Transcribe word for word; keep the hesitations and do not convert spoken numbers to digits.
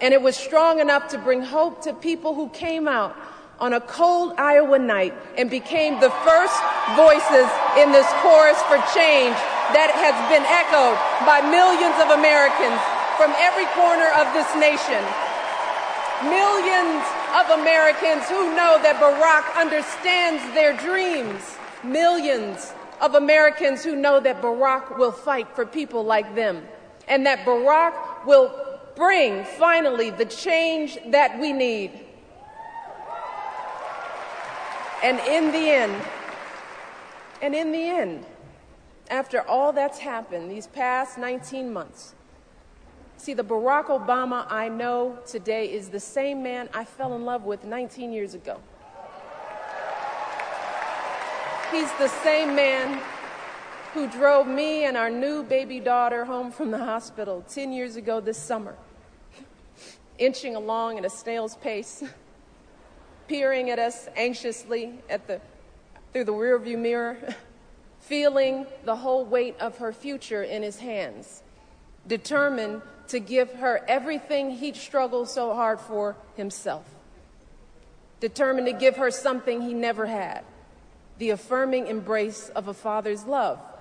And it was strong enough to bring hope to people who came out on a cold Iowa night and became the first voices in this chorus for change that has been echoed by millions of Americans from every corner of this nation. Millions of Americans who know that Barack understands their dreams. Millions of Americans who know that Barack will fight for people like them, and that Barack will bring, finally, the change that we need. And in the end, and in the end, after all that's happened these past nineteen months, see, the Barack Obama I know today is the same man I fell in love with nineteen years ago. He's the same man who drove me and our new baby daughter home from the hospital ten years ago this summer, inching along at a snail's pace, peering at us anxiously at the, through the rearview mirror, feeling the whole weight of her future in his hands, determined to give her everything he'd struggled so hard for himself, determined to give her something he never had, the affirming embrace of a father's love.